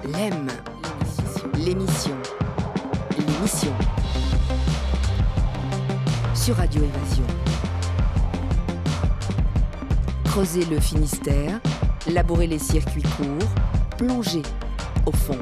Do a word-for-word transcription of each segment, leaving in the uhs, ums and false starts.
L'aime, l'émission, l'émission sur Radio Évasion. Creuser le Finistère, labourer les circuits courts, plonger au fond.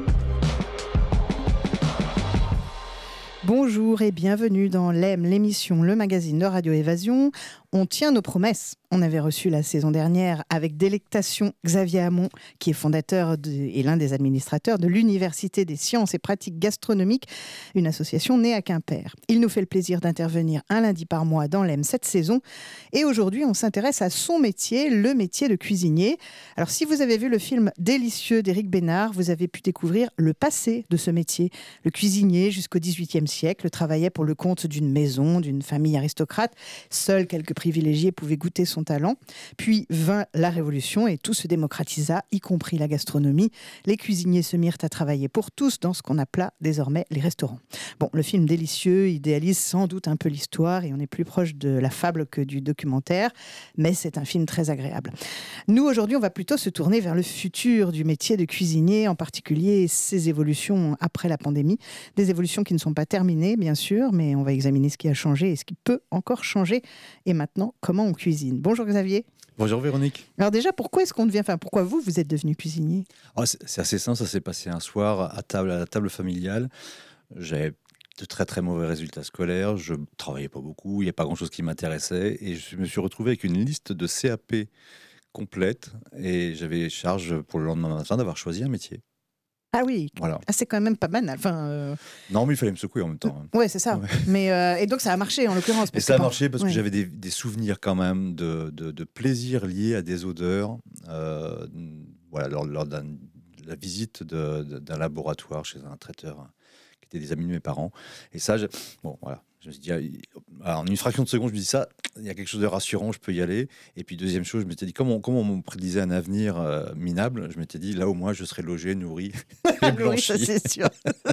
Bonjour et bienvenue dans L'aime, l'émission, le magazine de Radio Évasion. On tient nos promesses. On avait reçu la saison dernière avec délectation Xavier Hamon, qui est fondateur de, et l'un des administrateurs de l'Université des sciences et pratiques gastronomiques, une association née à Quimper. Il nous fait le plaisir d'intervenir un lundi par mois dans L'aime cette saison. Et aujourd'hui, on s'intéresse à son métier, le métier de cuisinier. Alors, si vous avez vu le film Délicieux d'Éric Bénard, vous avez pu découvrir le passé de ce métier. Le cuisinier, jusqu'au dix-huitième siècle, travaillait pour le compte d'une maison, d'une famille aristocrate. Seuls quelques privilégiés pouvaient goûter son talent. Puis vint la Révolution et tout se démocratisa, y compris la gastronomie. Les cuisiniers se mirent à travailler pour tous dans ce qu'on appela désormais les restaurants. Bon, le film Délicieux idéalise sans doute un peu l'histoire et on est plus proche de la fable que du documentaire, mais c'est un film très agréable. Nous, aujourd'hui, on va plutôt se tourner vers le futur du métier de cuisinier, en particulier ses évolutions après la pandémie. Des évolutions qui ne sont pas terminées, bien sûr, mais on va examiner ce qui a changé et ce qui peut encore changer. Et maintenant, comment on cuisine. Bonjour Xavier. Bonjour Véronique. Alors déjà, pourquoi est-ce qu'on devient, enfin pourquoi vous, vous êtes devenu cuisinier ? Oh, c'est, c'est assez simple, ça s'est passé un soir à table, à la table familiale. J'avais de très très mauvais résultats scolaires, je travaillais pas beaucoup, il n'y a pas grand-chose qui m'intéressait et je me suis retrouvé avec une liste de C A P complète et j'avais charge pour le lendemain matin d'avoir choisi un métier. Ah oui, voilà. Ah, c'est quand même pas banal. Enfin, euh... Non, mais il fallait me secouer en même temps. Ouais, c'est ça. Ouais. Mais, euh, et donc ça a marché en l'occurrence. Et ça a marché bon... parce ouais. que j'avais des, des souvenirs quand même de, de, de plaisir liés à des odeurs. Euh, voilà, lors, lors de la visite de, de, d'un laboratoire chez un traiteur qui était des amis de mes parents. Et ça, je, bon, voilà. Je me suis dit, alors, en une fraction de seconde, je me dis ça, il y a quelque chose de rassurant, je peux y aller. Et puis deuxième chose, je m'étais dit, comme on, comme on me prédisait un avenir euh, minable, je m'étais dit, là au moins, je serai logé, nourri et blanchi. Oui, ça c'est sûr.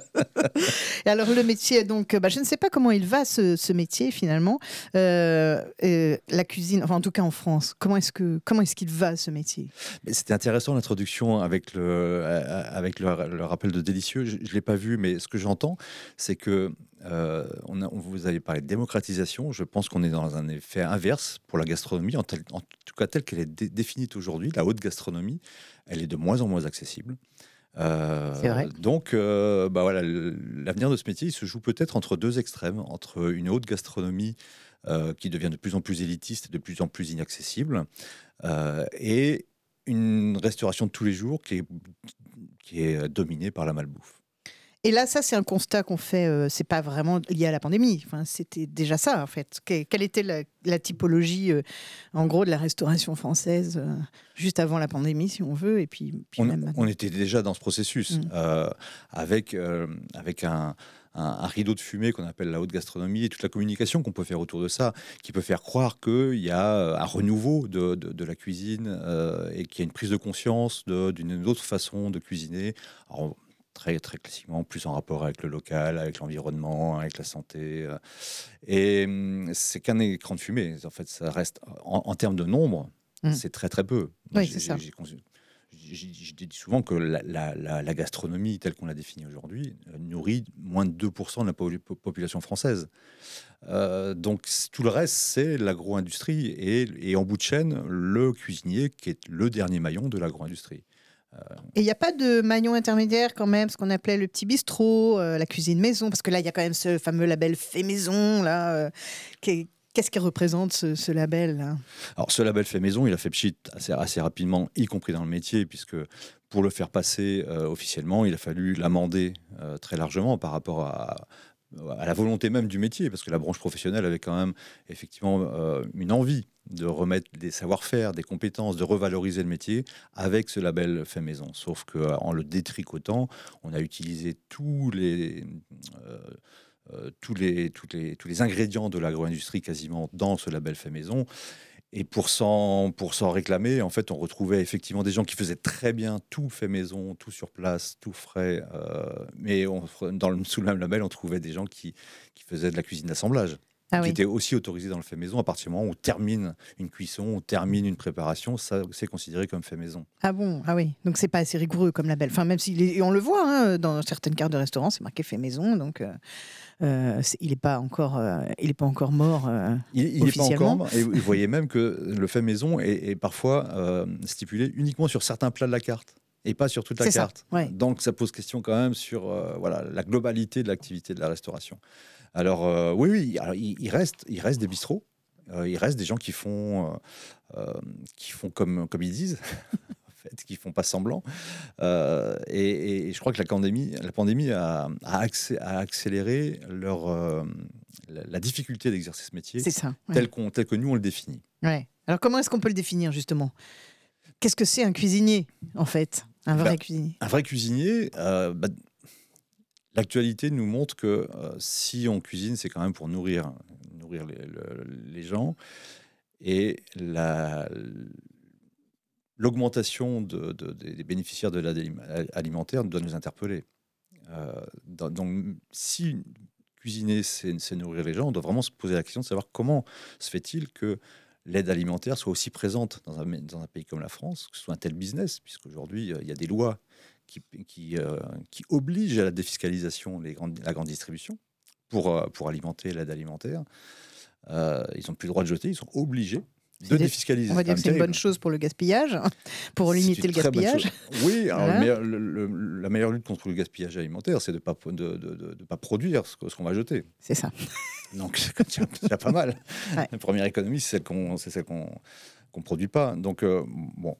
Et alors le métier, donc, bah, je ne sais pas comment il va ce, ce métier finalement. Euh, euh, la cuisine, enfin en tout cas en France, comment est-ce que comment est-ce qu'il va ce métier ? Mais c'était intéressant l'introduction avec le avec le, le rappel de Délicieux. Je, je l'ai pas vu, mais ce que j'entends, c'est que euh, on, a, on vous avez parlé de démocratisation. Je pense qu'on est dans un effet inverse pour la gastronomie, en, tel, en tout cas telle qu'elle est dé, définie aujourd'hui. La haute gastronomie, elle est de moins en moins accessible. Euh, c'est vrai. Donc, euh, bah voilà, l'avenir de ce métier, il se joue peut-être entre deux extrêmes, entre une haute gastronomie euh, qui devient de plus en plus élitiste, de plus en plus inaccessible, euh, et une restauration de tous les jours qui est, qui est dominée par la malbouffe. Et là, ça, c'est un constat qu'on fait, euh, c'est pas vraiment lié à la pandémie. Enfin, c'était déjà ça, en fait. Que, quelle était la, la typologie, euh, en gros, de la restauration française, euh, juste avant la pandémie, si on veut, et puis, puis on, même maintenant. On était déjà dans ce processus, mmh. euh, avec, euh, avec un, un, un rideau de fumée qu'on appelle la haute gastronomie, et toute la communication qu'on peut faire autour de ça, qui peut faire croire qu'il y a un renouveau de, de, de la cuisine, euh, et qu'il y a une prise de conscience de, d'une autre façon de cuisiner. Alors, très, très classiquement, plus en rapport avec le local, avec l'environnement, avec la santé. Et c'est qu'un écran de fumée. En fait, ça reste, en, en termes de nombre, mmh. c'est très, très peu. Oui, j'ai, c'est ça. J'ai, j'ai, j'ai dit souvent que la, la, la, la gastronomie, telle qu'on la définit aujourd'hui, nourrit moins de deux pour cent de la population française. Euh, donc, tout le reste, c'est l'agro-industrie. Et, et en bout de chaîne, le cuisinier, qui est le dernier maillon de l'agro-industrie. Et il n'y a pas de maillon intermédiaire quand même, ce qu'on appelait le petit bistrot, euh, la cuisine maison, parce que là, il y a quand même ce fameux label fait maison, là. Euh, qui, qu'est-ce qu'il représente, ce, ce label là ? Alors, ce label fait maison, il a fait pchit assez, assez rapidement, y compris dans le métier, puisque pour le faire passer euh, officiellement, il a fallu l'amender euh, très largement par rapport à... à la volonté même du métier, parce que la branche professionnelle avait quand même effectivement euh, une envie de remettre des savoir-faire, des compétences, de revaloriser le métier avec ce label fait maison. Sauf qu'en le détricotant, on a utilisé tous les, euh, euh, tous les, tous les, tous les ingrédients de l'agro-industrie quasiment dans ce label fait maison. Et pour s'en, pour s'en réclamer, en fait, on retrouvait effectivement des gens qui faisaient très bien tout fait maison, tout sur place, tout frais. Euh, mais on, dans le, sous le même label, on trouvait des gens qui, qui faisaient de la cuisine d'assemblage. Ah qui oui. était aussi autorisé dans le fait maison. À partir du moment où on termine une cuisson, on termine une préparation, ça c'est considéré comme fait maison. Ah bon, ah oui. Donc c'est pas assez rigoureux comme label. Enfin, même si les- on le voit hein, dans certaines cartes de restaurant, c'est marqué fait maison, donc euh, euh, c'est- il n'est pas encore, euh, il est pas encore mort. euh, Il n'est pas Officiellement. encore, et vous voyez même que le fait maison est, est parfois euh, stipulé uniquement sur certains plats de la carte et pas sur toute la C'est ça, carte. ouais. Donc ça pose question quand même sur euh, voilà, la globalité de l'activité de la restauration. Alors euh, oui, oui, alors, il, il reste, il reste des bistrots, euh, il reste des gens qui font, euh, euh, qui font comme, comme ils disent. En fait, qui font pas semblant. Euh, et, et je crois que la pandémie, la pandémie a, a, accé- a accéléré leur, euh, la, la difficulté d'exercer ce métier C'est ça. Ouais. tel, qu'on, tel que nous on le définit. Ouais. Alors comment est-ce qu'on peut le définir justement? Qu'est-ce que c'est un cuisinier en fait? Un vrai Bah, cuisinier. Un vrai cuisinier, euh, bah, l'actualité nous montre que euh, si on cuisine, c'est quand même pour nourrir, nourrir les, le- les gens. Et la, l'augmentation de, de- des bénéficiaires de l'aide alimentaire doit nous interpeller. Euh, dans- donc, si cuisiner, c'est, c'est nourrir les gens, on doit vraiment se poser la question de savoir comment se fait-il que l'aide alimentaire soit aussi présente dans un, dans un pays comme la France, que ce soit un tel business, puisqu'aujourd'hui, euh, il y a des lois qui, qui, euh, qui obligent à la défiscalisation les grandes, la grande distribution pour, euh, pour alimenter l'aide alimentaire. Euh, ils n'ont plus le droit de jeter, ils sont obligés de C'est des- défiscaliser. On va dire que c'est une terrible. bonne chose pour le gaspillage, pour C'est limiter une le très bonne gaspillage. chose. Oui, alors Voilà. le meilleur- le- le- la meilleure lutte contre le gaspillage alimentaire, c'est de ne pas, de, de, de- de pas produire ce, que- ce qu'on va jeter. C'est ça. Donc c'est déjà, déjà pas mal. Ouais. La première économie, c'est celle qu'on c'est celle qu'on qu'on produit pas. Donc euh, bon,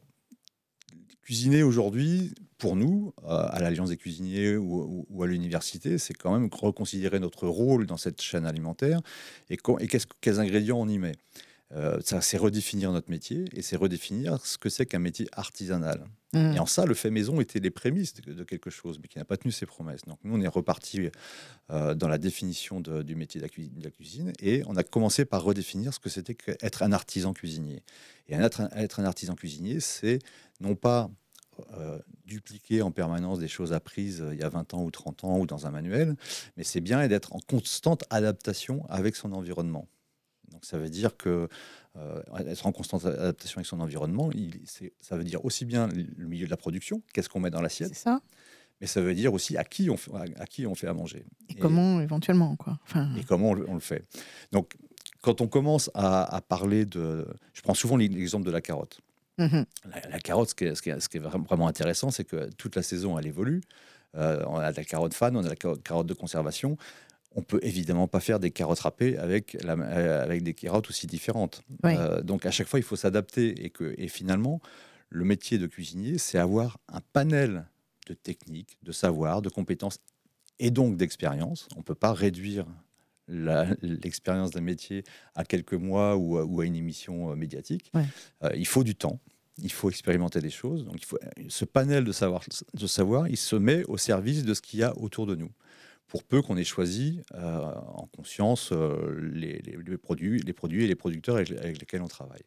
cuisiner aujourd'hui, pour nous, euh, à l'Alliance des cuisiniers ou, ou- ou à l'université, c'est quand même reconsidérer notre rôle dans cette chaîne alimentaire et, co- et qu'est-ce- quels ingrédients on y met. Euh, ça, c'est redéfinir notre métier et c'est redéfinir ce que c'est qu'un métier artisanal. Mmh. Et en ça, le fait maison était les prémices de, de quelque chose, mais qui n'a pas tenu ses promesses. Donc nous, on est reparti euh, dans la définition de- du métier de la, cuisine, de la cuisine et on a commencé par redéfinir ce que c'était qu'être un artisan cuisinier. Et un, être, un, être un artisan cuisinier, c'est non pas euh, dupliquer en permanence des choses apprises euh, il y a vingt ans ou trente ans ou dans un manuel, mais c'est bien d'être en constante adaptation avec son environnement. Donc ça veut dire que euh, être en constante adaptation avec son environnement, il, c'est, ça veut dire aussi bien le milieu de la production, qu'est-ce qu'on met dans l'assiette, C'est ça. mais ça veut dire aussi à qui on fait à, à qui on fait à manger. Et, et comment éventuellement quoi. Enfin... Et comment on le, on le fait. Donc quand on commence à, à parler de... Je prends souvent l'exemple de la carotte. Mmh. La, la carotte, ce qui est, ce qui est, ce qui est vraiment intéressant, c'est que toute la saison, elle évolue. Euh, on a de la carotte fan, on a de la carotte de conservation. On peut évidemment pas faire des carottes râpées avec, la, euh, avec des carottes aussi différentes. Oui. Euh, donc à chaque fois, il faut s'adapter. Et, que, et finalement, le métier de cuisinier, c'est avoir un panel de techniques, de savoir, de compétences et donc d'expérience. On ne peut pas réduire la, l'expérience d'un métier à quelques mois ou, ou à une émission médiatique. Ouais. Euh, il faut du temps. Il faut expérimenter des choses. Donc, il faut, ce panel de savoir, de savoir, il se met au service de ce qu'il y a autour de nous. Pour peu qu'on ait choisi euh, en conscience euh, les, les, les, produits, les produits et les producteurs avec, avec lesquels on travaille.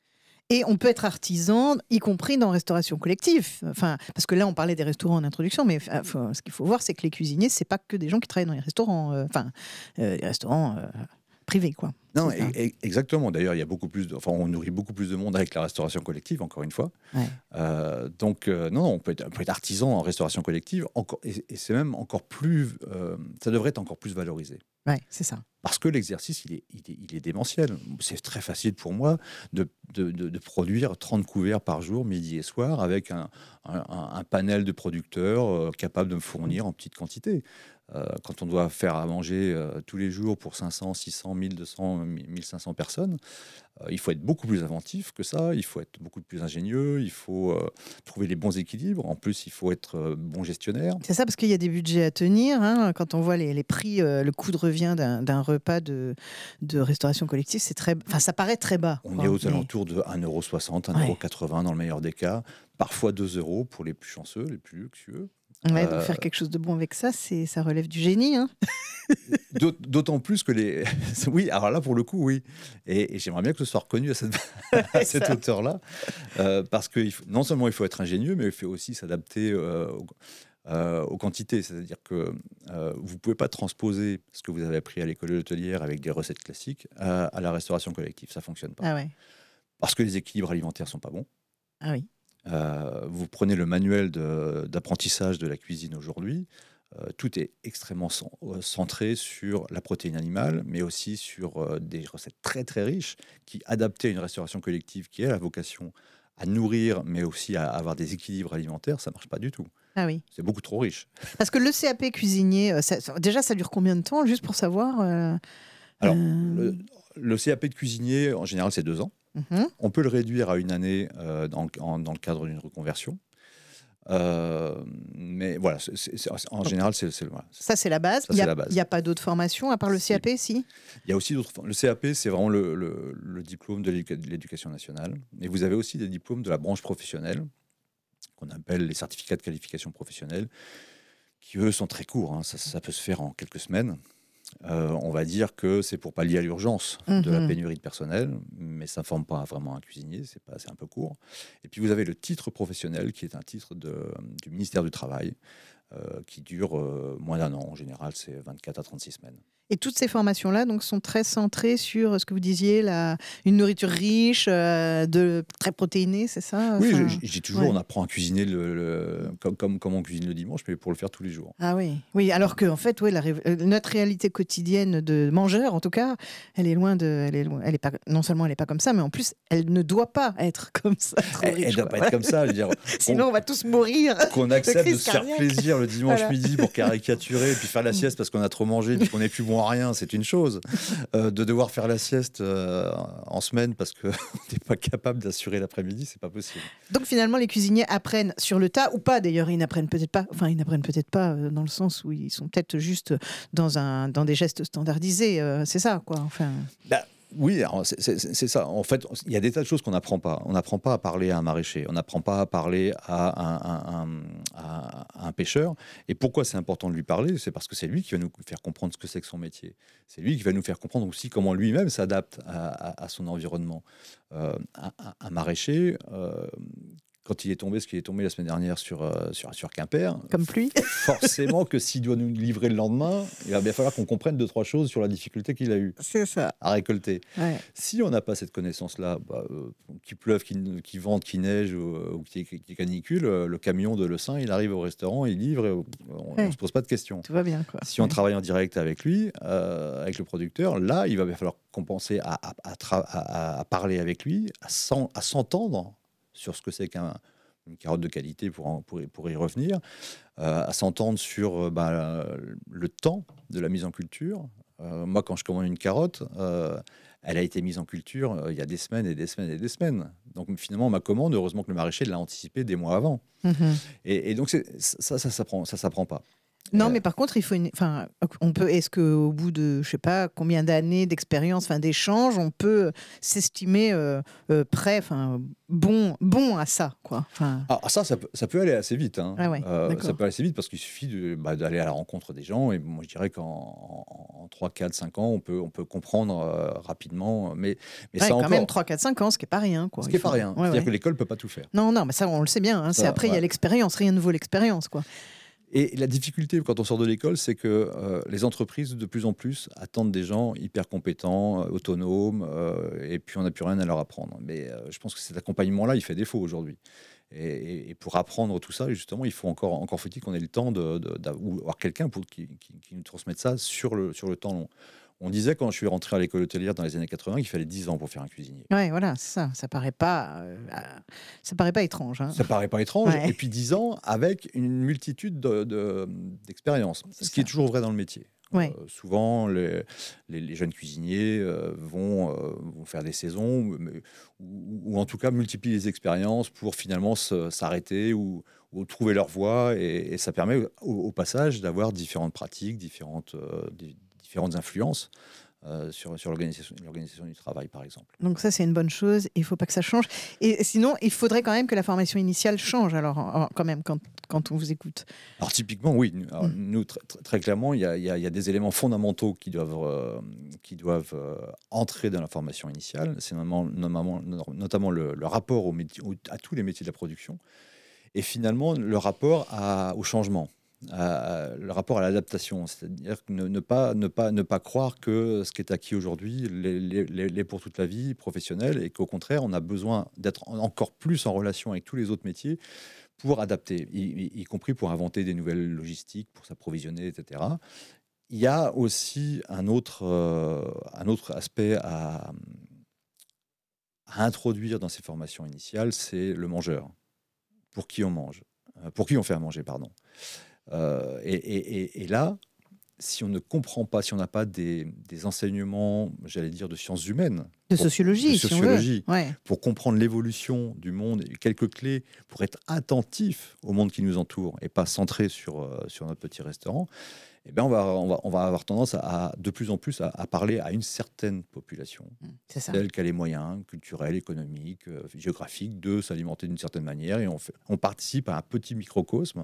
Et on peut être artisan, y compris dans restauration collective. Enfin, parce que là, on parlait des restaurants en introduction, mais faut, ce qu'il faut voir, c'est que les cuisiniers, c'est pas que des gens qui travaillent dans les restaurants, euh, enfin, euh, les restaurants euh, privés, quoi. Non, et, et, exactement. D'ailleurs, il y a beaucoup plus de, enfin, on nourrit beaucoup plus de monde avec la restauration collective, encore une fois. Ouais. Euh, donc, euh, non, on peut, être, on peut être artisan en restauration collective, encore, et, et c'est même encore plus, euh, ça devrait être encore plus valorisé. Ouais, c'est ça. Parce que l'exercice, il est, il, est, il est démentiel. C'est très facile pour moi de, de, de, de produire trente couverts par jour, midi et soir, avec un, un, un panel de producteurs euh, capables de me fournir en petite quantité. Euh, quand on doit faire à manger euh, tous les jours pour cinq cents, six cents, mille deux cents, mille cinq cents personnes, euh, il faut être beaucoup plus inventif que ça, il faut être beaucoup plus ingénieux, il faut euh, trouver les bons équilibres. En plus, il faut être euh, bon gestionnaire. C'est ça, parce qu'il y a des budgets à tenir. Hein, quand on voit les, les prix, euh, le coût de revient d'un, d'un repas de, de restauration collective, c'est très, enfin, ça paraît très bas. On quoi, est aux mais... alentours de un euro soixante, un euro quatre-vingts dans le meilleur des cas, parfois deux euros pour les plus chanceux, les plus luxueux. Ouais, donc euh... faire quelque chose de bon avec ça, c'est, ça relève du génie. Hein. D'autant plus que les... Oui, alors là, pour le coup, oui. Et, et j'aimerais bien que ce soit reconnu à cette, à cette hauteur-là. Euh, parce que il faut... non seulement il faut être ingénieux, mais il faut aussi s'adapter euh, euh, aux quantités. C'est-à-dire que euh, vous ne pouvez pas transposer ce que vous avez appris à l'école hôtelière avec des recettes classiques à, à la restauration collective. Ça ne fonctionne pas. Ah ouais. Parce que les équilibres alimentaires ne sont pas bons. Ah oui. Euh, vous prenez le manuel de, d'apprentissage de la cuisine aujourd'hui, euh, tout est extrêmement cen- euh, centré sur la protéine animale, mais aussi sur euh, des recettes très très riches qui, adaptées à une restauration collective qui a la vocation à nourrir, mais aussi à avoir des équilibres alimentaires, ça marche pas du tout. Ah oui. C'est beaucoup trop riche. Parce que le C A P cuisinier, euh, ça- ça- déjà, ça dure combien de temps, juste pour savoir euh, Alors, euh, le, le C A P de cuisinier, en général, c'est deux ans. mhm. On peut le réduire à une année euh, dans, le- en- dans le cadre d'une reconversion. Euh, mais voilà, c'est- c'est- c'est- en général, c'est, c'est- voilà. Ça, c'est la base. Ça, Il n'y c'est a, la base. il y a pas d'autres formations à part le Si. C A P, si Il y a aussi d'autres. Le C A P, c'est vraiment le, le- le diplôme de l'éduca- de l'éducation nationale. Et vous avez aussi des diplômes de la branche professionnelle, qu'on appelle les certificats de qualification professionnelle, qui eux sont très courts. Hein. Ça, ça peut se faire en quelques semaines. Euh, on va dire que c'est pour pallier à l'urgence de la Mhm. pénurie de personnel, mais ça ne forme pas vraiment un cuisinier, c'est, pas, c'est un peu court. Et puis vous avez le titre professionnel, qui est un titre de, du ministère du Travail, euh, qui dure euh, moins d'un an. En général, c'est vingt-quatre à trente-six semaines. Et toutes ces formations-là donc, sont très centrées sur ce que vous disiez, la, une nourriture riche, euh, de, très protéinée, c'est ça Oui, Enfin, je, je dis toujours, ouais. on apprend à cuisiner le, le- comme, comme, comme on cuisine le dimanche, mais pour le faire tous les jours. Ah oui, oui. Alors que en fait, ouais, la ré- euh, notre réalité quotidienne de mangeur, en tout cas, elle est loin de, elle est loin, elle est pas, non seulement elle est pas comme ça, mais en plus, elle ne doit pas être comme ça. Trop Elle riche, ne doit quoi. pas être comme ça. Je veux dire, Sinon, on va tous mourir. qu'on accepte de crise se faire cardiaque. plaisir le dimanche Voilà. midi pour caricaturer et puis faire la sieste parce qu'on a trop mangé et puis qu'on n'est plus bon à rien, c'est une chose. Euh, de devoir faire la sieste euh, en semaine parce qu'on n'est pas capable d'assurer l'après-midi, c'est pas possible. Donc finalement, les cuisiniers apprennent sur le tas ou pas. D'ailleurs, ils n'apprennent peut-être pas. Enfin, ils n'apprennent peut-être pas euh, dans le sens où ils sont peut-être juste dans un dans des gestes standardisés. euh, c'est ça, quoi. Enfin. Bah, oui, alors, c'est, c'est- c'est ça. En fait, il y a des tas de choses qu'on n'apprend pas. On n'apprend pas à parler à un maraîcher. On n'apprend pas à parler à un, un- un- à- à un pêcheur. Et pourquoi c'est important de lui parler? C'est parce que c'est lui qui va nous faire comprendre ce que c'est que son métier. C'est lui qui va nous faire comprendre aussi comment lui-même s'adapte à, à- à son environnement. Euh, un, un- un maraîcher, euh, quand il est tombé, ce qu'il est tombé la semaine dernière sur, euh, sur, sur Quimper, Comme pluie. forcément que s'il doit nous livrer le lendemain, il va bien falloir qu'on comprenne deux, trois choses sur la difficulté qu'il a eue C'est ça. à récolter. Ouais. Si on n'a pas cette connaissance-là, bah, euh, qu'il pleuve, qu'il, qu'il vente, qu'il neige ou, ou qu'il y ait- qu'il y ait canicule, euh, le camion de Le Saint, il arrive au restaurant, il livre, et on ne Ouais. se pose pas de questions. Tout va bien, quoi. Si on Ouais. travaille en direct avec lui, euh, avec le producteur, là, il va bien falloir compenser à, à- à tra- à- à parler avec lui, à, s'en- à s'entendre sur ce que c'est qu'un une carotte de qualité pour, en- pour, y- pour y revenir, euh, à s'entendre sur euh, bah, le temps de la mise en culture. Euh, moi, quand je commande une carotte, euh, elle a été mise en culture euh, il y a des semaines et des semaines et des semaines. Donc finalement, ma commande, heureusement que le maraîcher l'a anticipé des mois avant. Mhm. Et, et donc c'est- ça, ça s'apprend, ça s'apprend pas. Non, Euh, mais par contre, il faut une. Enfin, on peut. Est-ce qu'au bout de, je sais pas, combien d'années d'expérience, enfin d'échanges, on peut s'estimer euh, euh, prêt, enfin bon, bon à ça, quoi. Enfin. Ah, ça, ça peut, ça peut aller assez vite. Hein. Ah ouais, Euh, d'accord. ça peut aller assez vite parce qu'il suffit de, bah, d'aller à la rencontre des gens. Et moi, je dirais qu'en en trois, quatre, cinq ans, on peut, on peut comprendre euh, rapidement. Mais, mais Ouais, ça quand encore, même trois, quatre, cinq ans, ce qui est pas rien, quoi. ce Il qui n'est pas faut- rien. Ouais, C'est-à-dire ouais. que l'école ne peut pas tout faire. Non, non, mais ça, on le sait bien. hein. C'est Ça, après, il y a ouais. l'expérience. Rien ne vaut l'expérience, quoi. Et la difficulté quand on sort de l'école, c'est que euh, les entreprises, de plus en plus, attendent des gens hyper compétents, euh, autonomes, euh, et puis on n'a plus rien à leur apprendre. Mais euh, je pense que cet accompagnement-là, il fait défaut aujourd'hui. Et, et- et pour apprendre tout ça, justement, il faut encore, encore faut-il qu'on ait le temps de, de- d'avoir quelqu'un pour qui, qui- qui nous transmette ça sur le, sur le temps long. On disait quand je suis rentré à l'école hôtelière dans les années quatre-vingts qu'il fallait dix ans pour faire un cuisinier. Ouais, voilà, c'est ça. Ça paraît pas, euh, ça paraît pas étrange. hein. Ça paraît pas étrange. Ouais. Et puis dix ans avec une multitude de- de- d'expériences. C'est Ce qui est ça. toujours vrai dans le métier. Ouais. Euh, souvent, les, les- les jeunes cuisiniers euh, vont, euh, vont faire des saisons mais- ou, ou en tout cas multiplient les expériences pour finalement se- s'arrêter ou, ou trouver leur voie. Et, et ça permet au, au passage d'avoir différentes pratiques, différentes, euh, di- différentes influences euh, sur, sur l'organisation, l'organisation du travail, par exemple. Donc ça, c'est une bonne chose. Il faut pas que ça change. Et sinon, il faudrait quand même que la formation initiale change. Alors, en- en- quand même, quand, quand on vous écoute. Alors typiquement, oui. Alors, Mm. Nous, tr- tr- très clairement, il y a, il y a- il y a des éléments fondamentaux qui doivent, euh, qui doivent euh, entrer dans la formation initiale. C'est notamment, notamment, notamment le, le rapport au métier- au- à tous les métiers de la production. et finalement le rapport à, au changement. À, le rapport à l'adaptation, c'est-à-dire ne, ne, pas, ne, pas, ne pas croire que ce qui est acquis aujourd'hui l'est pour toute la vie professionnelle et qu'au contraire, on a besoin d'être encore plus en relation avec tous les autres métiers pour adapter, y, y compris pour inventer des nouvelles logistiques, pour s'approvisionner, et cetera. Il y a aussi un autre, euh, un autre aspect à, à introduire dans ces formations initiales, c'est le mangeur. Pour qui on mange, pour qui on fait à manger, pardon. Euh, et, et, et là, si on ne comprend pas, si on n'a pas des, des enseignements, j'allais dire, de sciences humaines, de pour, sociologie, de sociologie si on veut. Ouais. pour comprendre l'évolution du monde, et quelques clés pour être attentif au monde qui nous entoure et pas centré sur, euh, sur notre petit restaurant, eh bien on, va, on, va, on va avoir tendance à, à de plus en plus à, à parler à une certaine population, c'est ça. Celle qui a les moyens culturels, économiques, euh, géographiques de s'alimenter d'une certaine manière, et on, fait, on participe à un petit microcosme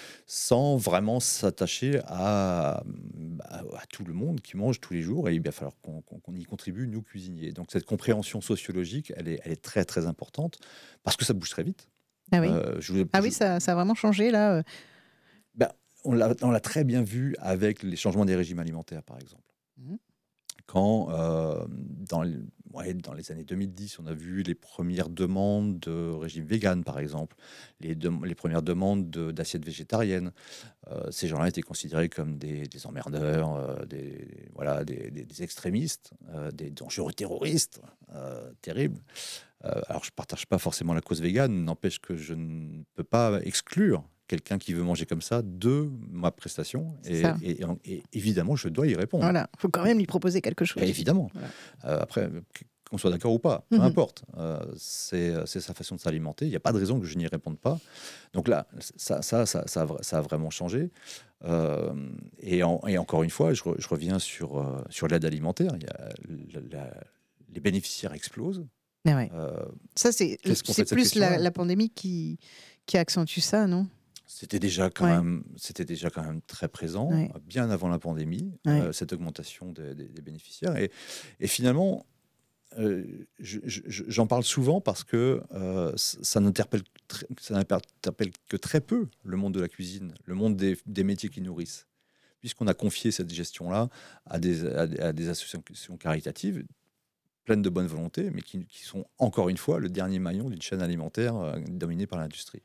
sans vraiment s'attacher à, à, à tout le monde qui mange tous les jours, et il va falloir qu'on qu'on, qu'on y contribue, nous cuisiniers. Donc cette compréhension sociologique, elle est, elle est très très importante, parce que ça bouge très vite. Ah oui, euh, je, ah je, oui ça, ça a vraiment changé là. ben, on l'a, on l'a très bien vu avec les changements des régimes alimentaires, par exemple. Mmh. Quand, euh, dans, les, ouais, dans les années deux mille dix, on a vu les premières demandes de régime vegan, par exemple, les, de, les premières demandes de, d'assiettes végétariennes. Euh, ces gens-là étaient considérés comme des, des emmerdeurs, euh, des, voilà, des, des, des extrémistes, euh, des dangereux terroristes, euh, terribles. Euh, alors, je ne partage pas forcément la cause végane, n'empêche que je ne peux pas exclure quelqu'un qui veut manger comme ça de ma prestation. Et, et, et, et évidemment, je dois y répondre. Voilà, il faut quand même lui proposer quelque chose. Et évidemment. Voilà. Euh, après, qu'on soit d'accord ou pas, peu mmh. importe. Euh, c'est, c'est sa façon de s'alimenter. Il n'y a pas de raison que je n'y réponde pas. Donc là, ça, ça, ça, ça, a, ça a vraiment changé. Euh, et, en, et encore une fois, je, re, je reviens sur, euh, sur l'aide alimentaire. Il y a, la, la, les bénéficiaires explosent. Ah ouais. euh, ça, c'est, c'est plus la, la pandémie qui, qui accentue ça, non ? C'était déjà, quand ouais. même, c'était déjà quand même très présent, ouais. bien avant la pandémie, ouais. euh, cette augmentation des, des, des bénéficiaires. Et, et finalement, euh, je, je, j'en parle souvent parce que euh, ça, n'interpelle, ça n'interpelle que très peu le monde de la cuisine, le monde des, des métiers qui nourrissent, puisqu'on a confié cette gestion-là à des, à, à des associations caritatives, pleines de bonne volonté, mais qui, qui sont, encore une fois, le dernier maillon d'une chaîne alimentaire euh, dominée par l'industrie.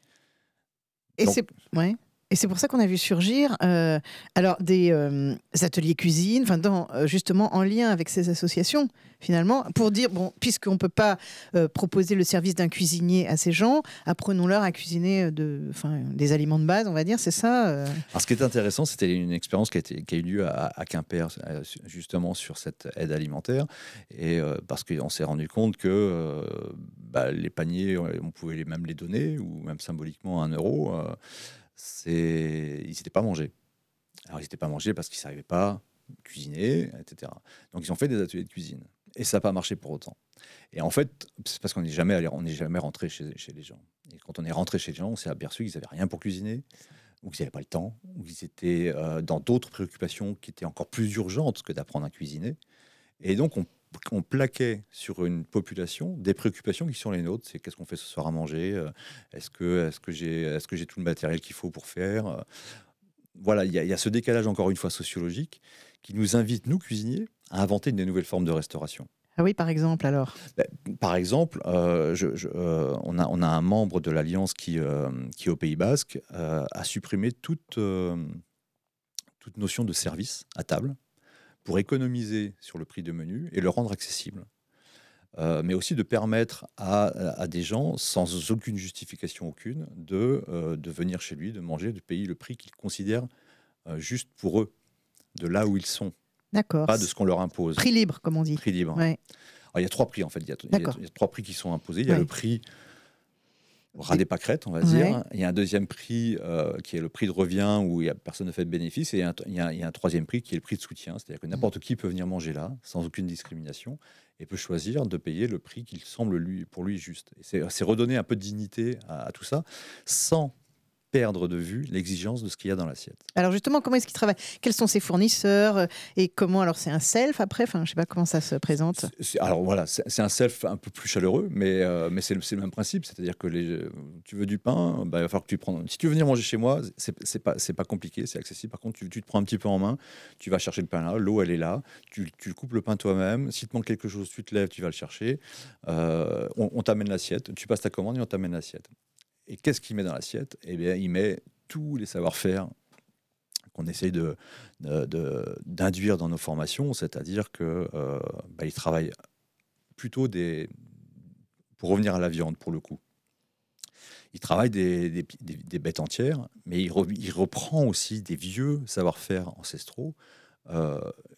Et c'est, ouais. Et c'est pour ça qu'on a vu surgir euh, alors des euh, ateliers cuisine, enfin dans, euh, justement en lien avec ces associations, finalement, pour dire, bon, puisqu'on ne peut pas euh, proposer le service d'un cuisinier à ces gens, apprenons-leur à cuisiner de, des aliments de base, on va dire, c'est ça euh... Alors, ce qui est intéressant, c'était une expérience qui a, été, qui a eu lieu à, à Quimper, justement sur cette aide alimentaire, et euh, parce qu'on s'est rendu compte que euh, bah, les paniers, on pouvait les, même les donner, ou même symboliquement un euro, euh, c'est... ils n'étaient pas mangés. Alors, ils n'étaient pas mangés parce qu'ils ne savaient pas cuisiner, et cetera. Donc, ils ont fait des ateliers de cuisine. Et ça n'a pas marché pour autant. Et en fait, c'est parce qu'on n'est jamais, allé, on n'est jamais rentré chez, chez les gens. Et quand on est rentré chez les gens, on s'est aperçu qu'ils n'avaient rien pour cuisiner, ou qu'ils n'avaient pas le temps, ou qu'ils étaient euh, dans d'autres préoccupations qui étaient encore plus urgentes que d'apprendre à cuisiner. Et donc, on on plaquait sur une population des préoccupations qui sont les nôtres. C'est qu'est-ce qu'on fait ce soir à manger ? Est-ce que, est-ce que j'ai, est-ce que j'ai tout le matériel qu'il faut pour faire ? Voilà, il y, y a ce décalage, encore une fois, sociologique, qui nous invite, nous, cuisiniers, à inventer des nouvelles formes de restauration. Ah oui, par exemple, alors ben, Par exemple, euh, je, je, euh, on, a, on a un membre de l'Alliance qui, euh, qui au Pays Basque, euh, a supprimé toute, euh, toute notion de service à table, pour économiser sur le prix de menu et le rendre accessible. Euh, mais aussi de permettre à, à des gens, sans aucune justification aucune, de, euh, de venir chez lui, de manger, de payer le prix qu'ils considèrent euh, juste pour eux, de là où ils sont. D'accord. Pas de ce qu'on leur impose. Prix libre, comme on dit. Prix libre. Ouais. Alors, il y a trois prix, en fait. Il y a, il y a, il y a trois prix qui sont imposés. Il y a ouais. le prix au ras des pâquerettes, on va dire. Ouais. Il y a un deuxième prix euh, qui est le prix de revient où il y a, personne ne fait de bénéfice. Et il y, a un, il, y a, il y a un troisième prix qui est le prix de soutien. C'est-à-dire que n'importe qui peut venir manger là, sans aucune discrimination, et peut choisir de payer le prix qu'il semble lui, pour lui juste. Et c'est, c'est redonner un peu de dignité à, à tout ça, sans perdre de vue l'exigence de ce qu'il y a dans l'assiette. Alors justement, comment est-ce qu'il travaille? Quels sont ses fournisseurs euh, et comment? Alors c'est un self après, enfin je sais pas comment ça se présente. C'est- c'est- alors voilà, c'est c'est un self un peu plus chaleureux, mais, euh, mais c'est le, c'est le même principe, c'est-à-dire que les, tu veux du pain, bah, il va falloir que tu prennes. Si tu veux venir manger chez moi, c'est c'est pas c'est pas compliqué, c'est accessible. Par contre, tu, tu te prends un petit peu en main, tu vas chercher le pain là, l'eau elle est là, tu, tu coupes le pain toi-même. Si te manque quelque chose, tu te lèves, tu vas le chercher. Euh, on on t'amène l'assiette, tu passes ta commande et on t'amène l'assiette. Et qu'est-ce qu'il met dans l'assiette? Eh bien, il met tous les savoir-faire qu'on essaye de, de- de- d'induire dans nos formations, c'est-à-dire que euh, bah, il travaille plutôt des, pour revenir à la viande pour le coup. Il travaille des, des- des- des bêtes entières, mais il, re- il reprend aussi des vieux savoir-faire ancestraux. Euh,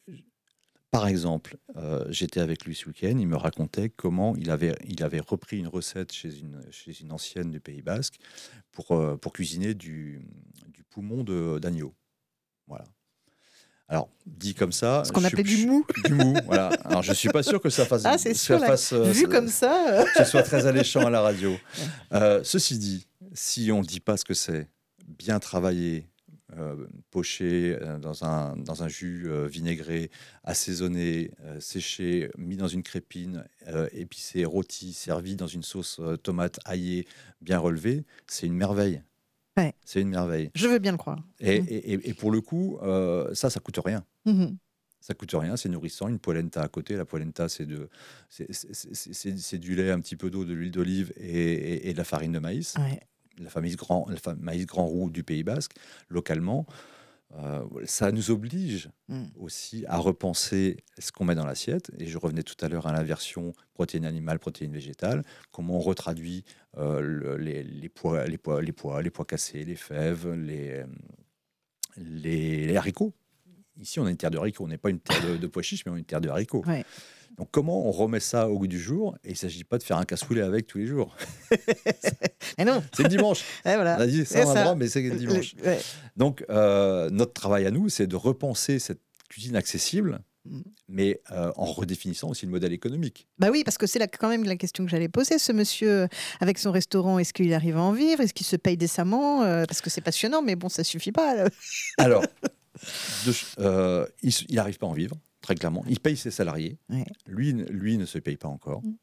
Par exemple, euh, j'étais avec lui ce week-end, il me racontait comment il avait, il avait repris une recette chez une, chez une ancienne du Pays Basque pour, euh, pour cuisiner du, du poumon de- d'agneau. Voilà. Alors, dit comme ça, Ce qu'on je- appelait du je- mou. du mou, voilà. Alors, je suis pas sûr que ça fasse, Ah c'est ça sûr, là, fasse, euh, vu comme ça. euh, ce soit très alléchant à la radio. Euh, ceci dit, si on ne dit pas ce que c'est, bien travaillé, euh, poché euh, dans un, dans un jus euh, vinaigré, assaisonné, euh, séché, mis dans une crépine, euh, épicé, rôti, servi dans une sauce euh, tomate aillée bien relevée, c'est une merveille. Ouais. C'est une merveille. Je veux bien le croire. Et, Mm. et- et pour le coup, euh, ça, ça coûte rien. Mhm. Ça coûte rien, c'est nourrissant. Une polenta à côté, la polenta, c'est de, c'est, c'est- c'est- c'est- c'est du lait, un petit peu d'eau, de l'huile d'olive et, et- et de la farine de maïs, Ouais. la famille grand, la fa- maïs grand roux du Pays Basque, localement. Euh, ça nous oblige Mm. aussi à repenser ce qu'on met dans l'assiette. Et je revenais tout à l'heure à l'inversion protéines animales, protéines végétales. Comment on retraduit euh, le- les, les pois, les pois, les pois, les pois cassés, les fèves, les, euh, les, les haricots. Ici, on a une terre de haricots. On n'est pas une terre de, de pois chiches, mais on a une terre de haricots. Ouais. Donc, comment on remet ça au goût du jour? Et il ne s'agit pas de faire un cassoulet avec tous les jours. Mais non. C'est le dimanche. Ouais, voilà. On a dit ça, Et on a ça, le droit, mais c'est le dimanche. le- ouais. Donc, euh, notre travail à nous, c'est de repenser cette cuisine accessible, Mm. mais euh, en redéfinissant aussi le modèle économique. Bah oui, parce que c'est la- quand même la question que j'allais poser. Ce monsieur, avec son restaurant, est-ce qu'il arrive à en vivre? Est-ce qu'il se paye décemment? Euh, Parce que c'est passionnant, mais bon, ça suffit pas. là. Alors, de ch- euh, il n'arrive pas à en vivre, très clairement. Il paye ses salariés. Ouais. Lui, lui ne se paye pas encore. Mm.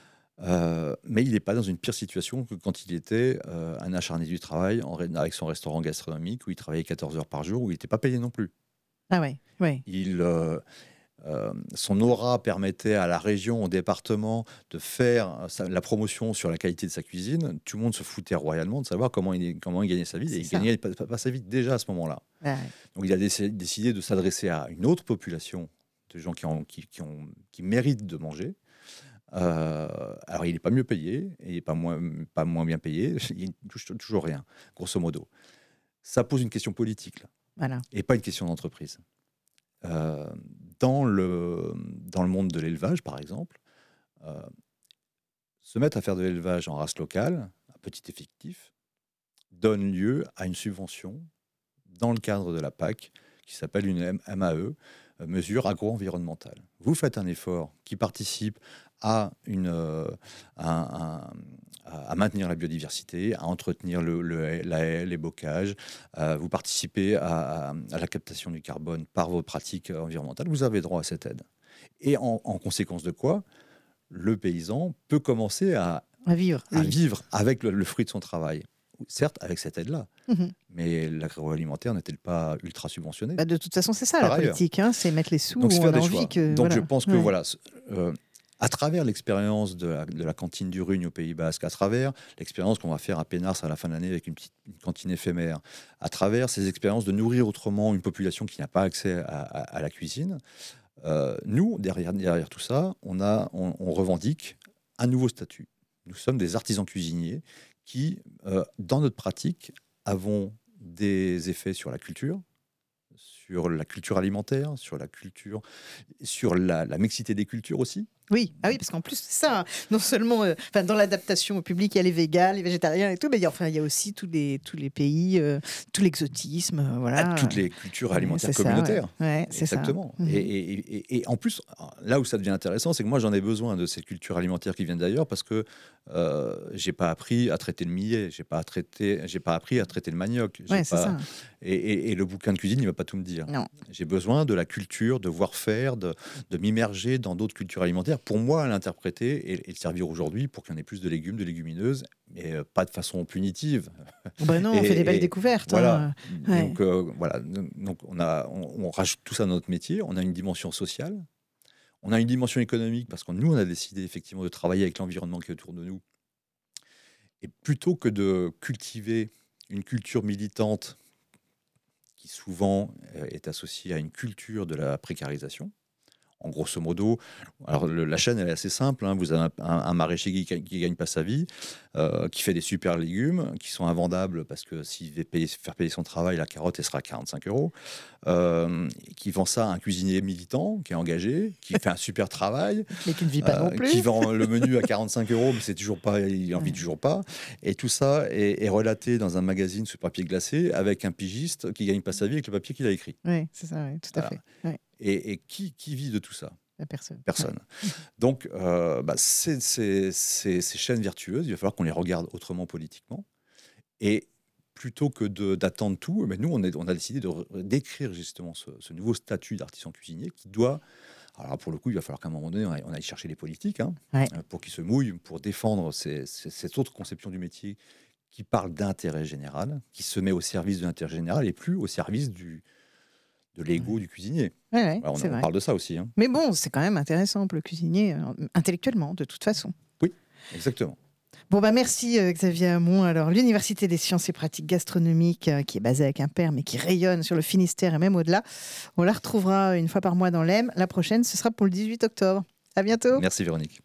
Euh, mais il n'est pas dans une pire situation que quand il était euh, un acharné du travail en ré- avec son restaurant gastronomique où il travaillait quatorze heures par jour, où il n'était pas payé non plus. Ah ouais, ouais. Il, euh, euh, son aura permettait à la région, au département, de faire sa- la promotion sur la qualité de sa cuisine. Tout le monde se foutait royalement de savoir comment il, comment il gagnait sa vie. C'est Et il ça. gagnait pas, pas- pas sa vie déjà à ce moment-là. Ouais. Donc il a déc- décidé de s'adresser à une autre population de gens qui, ont, qui, qui ont, qui méritent de manger. Euh, alors il n'est pas mieux payé, et il n'est pas moins, pas moins bien payé, il ne touche toujours rien, grosso modo. Ça pose une question politique, là, Voilà. et pas une question d'entreprise. Euh, dans, le, dans le monde de l'élevage, par exemple, euh, se mettre à faire de l'élevage en race locale, à petit effectif, donne lieu à une subvention dans le cadre de la P A C qui s'appelle une M- MAE, euh, mesure agro-environnementale. Vous faites un effort qui participe à, une, euh, à, un- à- à maintenir la biodiversité, à entretenir le, le haie- la haie, les bocages, euh, vous participez à, à- à la captation du carbone par vos pratiques environnementales, vous avez droit à cette aide. Et en, en conséquence de quoi, le paysan peut commencer à, À vivre. à oui. vivre avec le, le fruit de son travail. Certes, avec cette aide-là, Mhm. mais l'agroalimentaire n'est-elle pas ultra subventionnée? Bah, de toute façon, c'est ça Par la ailleurs. politique, hein, c'est mettre les sous Donc, où c'est on faire a des envie choix. que. Donc, voilà. je pense que, Ouais. voilà, c- euh, à travers l'expérience de la, de la cantine du Rugne au Pays Basque, à travers l'expérience qu'on va faire à Pénars à la fin de l'année avec une petite une cantine éphémère, à travers ces expériences de nourrir autrement une population qui n'a pas accès à, à- à la cuisine, euh, nous, derrière, derrière tout ça, on, a, on, on revendique un nouveau statut. Nous sommes des artisans cuisiniers qui, euh, dans notre pratique, avons des effets sur la culture, sur la culture alimentaire, sur la culture, sur la, la mixité des cultures aussi. Oui, ah oui, parce qu'en plus, c'est ça. Non seulement, euh, enfin, dans l'adaptation au public, il y a les végans, les végétariens et tout, mais il y a, enfin, il y a aussi tous les, tous les pays, euh, tout l'exotisme, euh, voilà. À toutes les cultures alimentaires c'est ça, communautaires. ouais. Ouais, c'est Exactement. ça. Mhm. Et, et- et- et en plus, là où ça devient intéressant, c'est que moi, j'en ai besoin de ces cultures alimentaires qui viennent d'ailleurs parce que euh, j'ai pas appris à traiter le millet, j'ai pas à traiter, j'ai pas appris à traiter le manioc. j'ai Ouais, c'est pas- ça. Et, et- et le bouquin de cuisine, il va pas tout me dire. Non. J'ai besoin de la culture, de voir faire, de, de m'immerger dans d'autres cultures alimentaires pour moi l'interpréter et, et le servir aujourd'hui pour qu'il y en ait plus de légumes, de légumineuses, mais euh, pas de façon punitive. Ben non, on Et- fait des belles et découvertes. Voilà. hein. Ouais. Donc, euh, voilà. Donc on, a, on, on rajoute tout ça dans notre métier. On a une dimension sociale. On a une dimension économique parce que nous, on a décidé effectivement de travailler avec l'environnement qui est autour de nous. Et plutôt que de cultiver une culture militante qui souvent euh, est associée à une culture de la précarisation, en grosso modo, alors le- la chaîne elle est assez simple. hein. Vous avez un, un- un maraîcher qui, qui gagne pas sa vie, euh, qui fait des super légumes, qui sont invendables parce que s'il veut payer- faire payer son travail, la carotte elle sera à quarante-cinq euros. Euh, qui vend ça à un cuisinier militant qui est engagé, qui fait un super travail, Mais qui ne vit pas euh, non plus. qui vend le menu à quarante-cinq euros, mais c'est toujours pas, il en vit Ouais. toujours pas. Et tout ça est, est relaté dans un magazine sous papier glacé avec un pigiste qui gagne pas sa vie avec le papier qu'il a écrit. Oui, c'est ça, ouais, tout à Voilà. fait. Ouais, Et, et qui, qui vit de tout ça? la personne. Personne. Donc, euh, bah, ces, ces- ces- ces chaînes vertueuses, il va falloir qu'on les regarde autrement politiquement. Et plutôt que de- d'attendre tout, mais nous, on, est- on a décidé de re- d'écrire justement ce, ce nouveau statut d'artisan cuisinier qui doit. Alors, pour le coup, il va falloir qu'à un moment donné, on aille, on aille chercher les politiques hein, Ouais. euh, pour qu'ils se mouillent, pour défendre ces- ces- cette autre conception du métier qui parle d'intérêt général, qui se met au service de l'intérêt général et plus au service du, de l'ego du cuisinier. Ouais, ouais, Voilà, on, c'est on vrai. parle de ça aussi. hein. Mais bon, c'est quand même intéressant pour le cuisinier, euh, intellectuellement, de toute façon. Exactement. Bon, bah merci euh, Xavier Hamon. Alors, l'Université des sciences et pratiques gastronomiques, euh, qui est basée à Quimper, mais qui rayonne sur le Finistère et même au-delà, on la retrouvera une fois par mois dans l'E M. La prochaine, ce sera pour le dix-huit octobre. À bientôt. Merci Véronique.